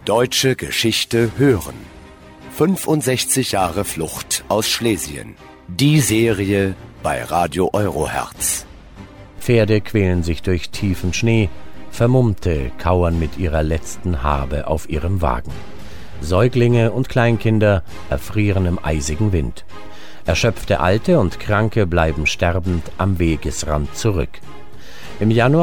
Deutsche Geschichte hören. 65 Jahre Flucht aus Schlesien. Die Serie bei Radio Eurohertz. Pferde quälen sich durch tiefen Schnee, Vermummte kauern mit ihrer letzten Habe auf ihrem Wagen. Säuglinge und Kleinkinder erfrieren im eisigen Wind. Erschöpfte Alte und Kranke bleiben sterbend am Wegesrand zurück. Im Januar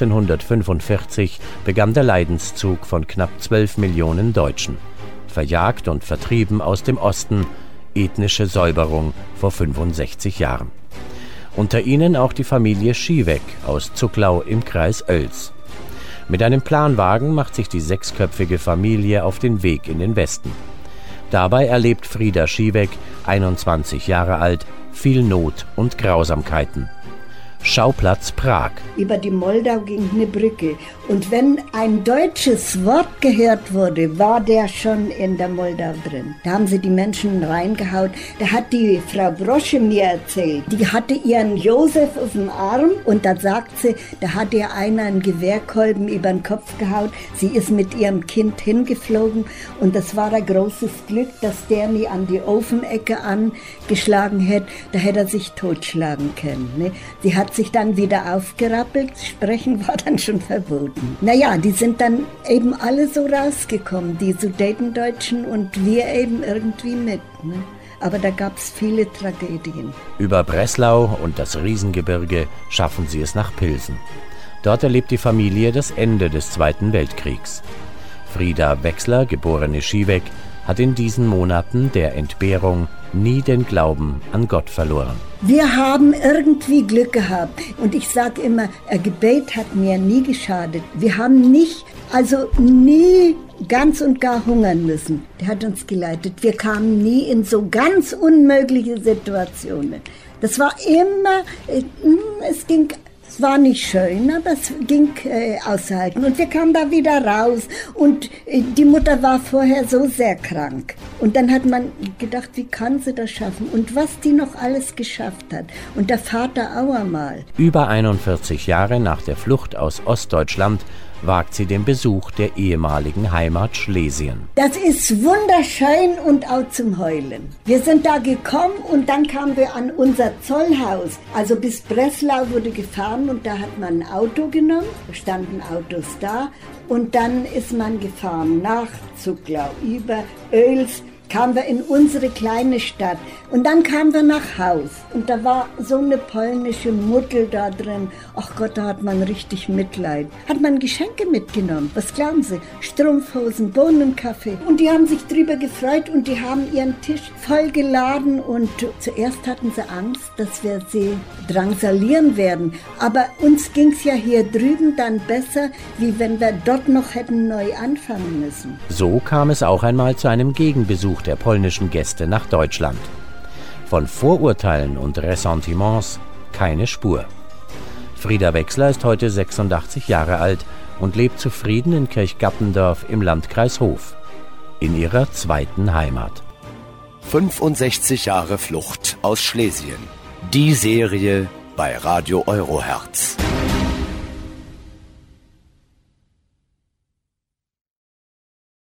1945 begann der Leidenszug von knapp 12 Millionen Deutschen. Verjagt und vertrieben aus dem Osten, ethnische Säuberung vor 65 Jahren. Unter ihnen auch die Familie Schieweck aus Zucklau im Kreis Oels. Mit einem Planwagen macht sich die 6-köpfige Familie auf den Weg in den Westen. Dabei erlebt Frieda Schieweck, 21 Jahre alt, viel Not und Grausamkeiten. Schauplatz Prag. Über die Moldau ging eine Brücke. Und wenn ein deutsches Wort gehört wurde, war der schon in der Moldau drin. Da haben sie die Menschen reingehauen. Da hat die Frau Brosche mir erzählt, die hatte ihren Josef auf dem Arm und da sagt sie, da hat ihr einer einen Gewehrkolben über den Kopf gehauen. Sie ist mit ihrem Kind hingeflogen und das war ein großes Glück, dass der nie an die Ofenecke angeschlagen hätte. Da hätte er sich totschlagen können. Ne? Sie hat sich dann wieder aufgerappelt, sprechen war dann schon verboten. Naja, die sind dann eben alle so rausgekommen, die Sudetendeutschen und wir eben irgendwie mit. Ne? Aber da gab es viele Tragödien. Über Breslau und das Riesengebirge schaffen sie es nach Pilsen. Dort erlebt die Familie das Ende des Zweiten Weltkriegs. Frieda Wechsler, geborene Schieweck, hat in diesen Monaten der Entbehrung nie den Glauben an Gott verloren. Wir haben irgendwie Glück gehabt. Und ich sage immer, ein Gebet hat mir nie geschadet. Wir haben nie ganz und gar hungern müssen. Der hat uns geleitet. Wir kamen nie in so ganz unmögliche Situationen. Das war immer, es war nicht schön, aber es ging aushalten. Und wir kamen da wieder raus. Und die Mutter war vorher so sehr krank. Und dann hat man gedacht, wie kann sie das schaffen? Und was die noch alles geschafft hat. Und der Vater auch einmal. Über 41 Jahre nach der Flucht aus Ostdeutschland wagt sie den Besuch der ehemaligen Heimat Schlesien. Das ist wunderschön und auch zum Heulen. Wir sind da gekommen und dann kamen wir an unser Zollhaus. Also bis Breslau wurde gefahren und da hat man ein Auto genommen. Da standen Autos da und dann ist man gefahren nach Zucklau, über Oels. Kamen wir in unsere kleine Stadt und dann kamen wir nach Haus und da war so eine polnische Mutter da drin. Ach Gott, da hat man richtig Mitleid. Hat man Geschenke mitgenommen. Was glauben Sie? Strumpfhosen, Bohnenkaffee. Und die haben sich drüber gefreut und die haben ihren Tisch voll geladen und zuerst hatten sie Angst, dass wir sie drangsalieren werden. Aber uns ging's ja hier drüben dann besser, wie wenn wir dort noch hätten neu anfangen müssen. So kam es auch einmal zu einem Gegenbesuch der polnischen Gäste nach Deutschland. Von Vorurteilen und Ressentiments keine Spur. Frieda Wechsler ist heute 86 Jahre alt und lebt zufrieden in Kirchgappendorf im Landkreis Hof, in ihrer zweiten Heimat. 65 Jahre Flucht aus Schlesien. Die Serie bei Radio Eurohertz.